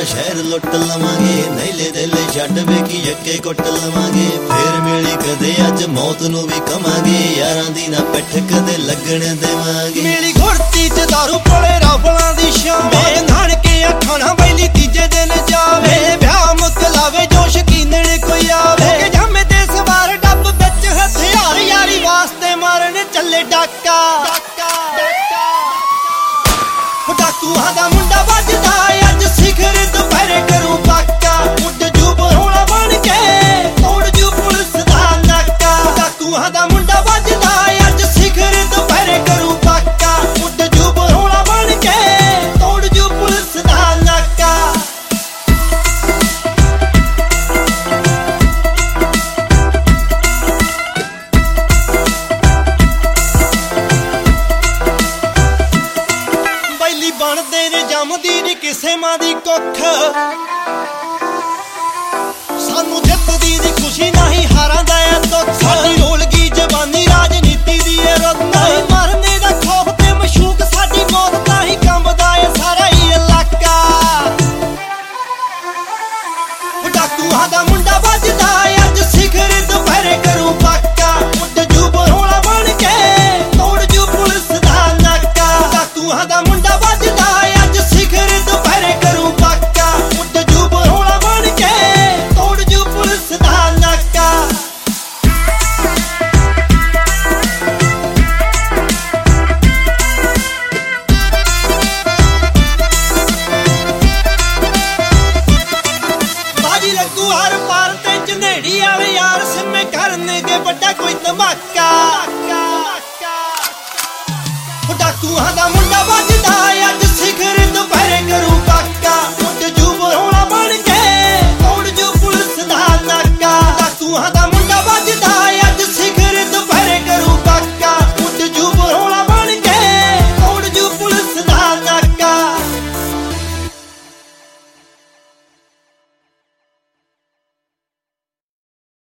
शहर लुट लवांगे नैले देले छड्ड वेखी अक्के कुट लवांगे फिर मिली कदे अज मौत नूं भी कवांगे यारां दी ना पिठ कदे लगण देवांगे मिली घुड़ती च दारू कोले रावलां दी शाम नानके अखां ना बैली तीजे दिन जावे ब्याह मुकलावे जो शकीनण कोई आवे जामे ते सवार डब विच हथियार यारी वास्ते मारन चले डाका डाकूआं दा मुंडा वजदा अज सिखर दुपहरे करूं पाका उड जू बरौला बन के तोड़ जू पुलिस दा नाका डाकूआं दा मुंडा वजदा अज सिखर दुपहरे करूं पाका उड जू बरौला बन के तोड़ जू पुलिस दा नाका बैली बनदे ने जमदी नी किसे मां दी कुख सानू जितदी दी खुशी नहीं हारां दा ऐ दुख साडी रोलगी जवानी राजनीति दी ए रुत नहीं मरने दा खौफ ते मशूक साडी मौत दा ही कंबदा ऐ सारा ही इलाका डाकूआं दा मुंडा वजदा अज सिखर दुपहरे करूं पाका उड जू बरौला बन के तोड़ जू पुलिस दा नाका डाकूआं दा मुंडा वजदा अज सिखर दुपहरे करूं पाका उड जू बरौला बन के तोड़ जू पुलिस दा नाका बाजी लगू हर पार ते झनेड़ी वाले यार सिमे करनगे बड़ा कोई धमाका डाकूआं दा मुंडा वजदा